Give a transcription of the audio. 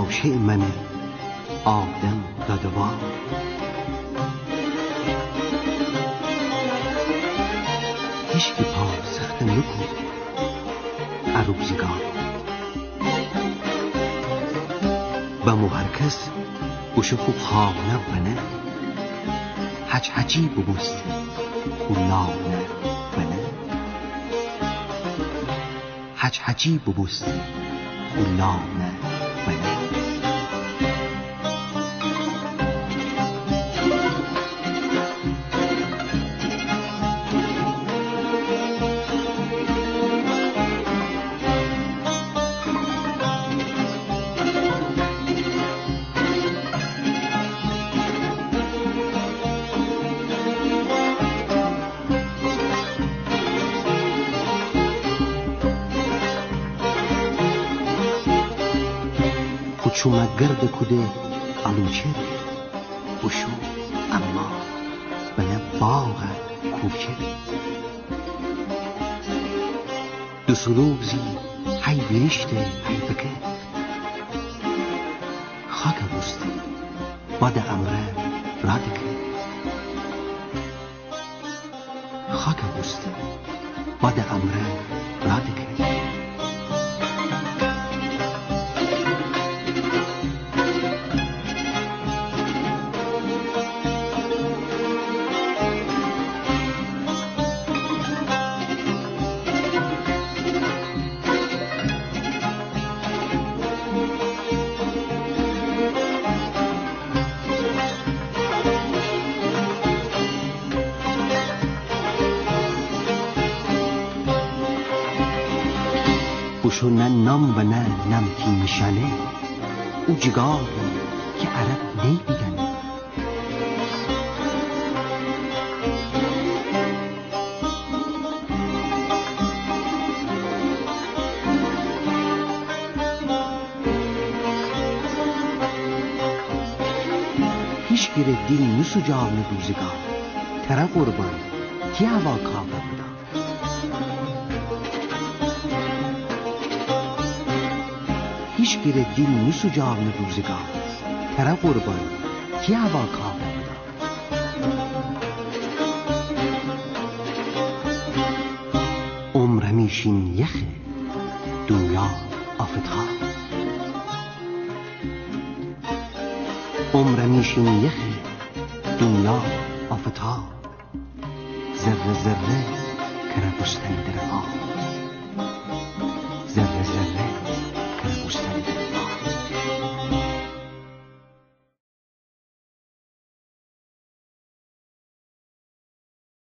لاشه من آدم دادوار. هیچ که پاسخت نکو عروزگار بمو هر کس گوشه خوب خانه بنه حج حجی ببوست خلانه بنه حج حجی ببوست خلانه بنه. چومه گرد کده آلوچه بشو اما بله باغ کوچه دو سلوزی هی بیشته هی بکفت خاک بسته باد امره را دکفت خاک بسته باد امره را دکفت. بوشو نه نام و نه نمکین شنه او جگاری که عرب نی بیدنه هیچ گره دل نسو جان روزگار تره قربان کی هوا کافه بودا هیچ گره دل نسو جان روزگار تره قربان کی هوا کافه بودا. عمرمیشین یخ دنیا آفتها عمرمیشین یخ دنیا آفتها ذره ذره کره بستن در آب ذره ذره